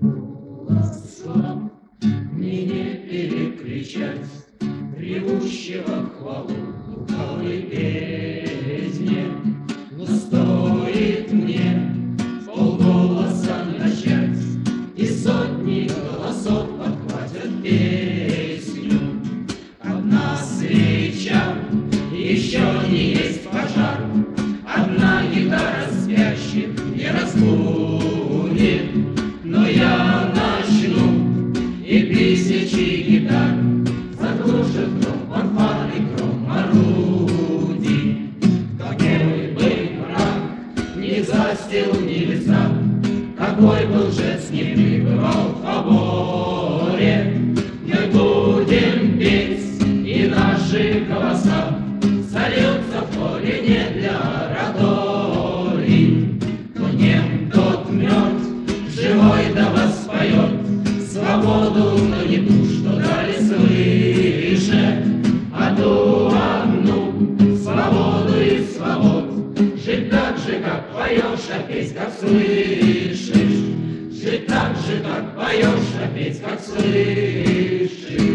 голоса мне не перекричать ревущего хвалу лукавой песне. Но стоит мне полголоса начать, и сотни голосов подхватят песню. Одна свеча еще не есть пожар, одна гитара спящих не разбудит. Но я начну, и тысячи гитар заглушат гром фанфар и гром орудий. Какой бы мрак ни застил небеса, какой бы лжец не пребывал в поборе, мы будем петь, и наши голоса сольются в поле не для ораторий. Кто нем, тот мертв, живой да воспоет свободу, но не ту, что дали свыше, а ту одну свободу и свобод. Жить так же, как поешь, а петь, как слышишь. Жить так же, как поешь, а петь, как слышишь.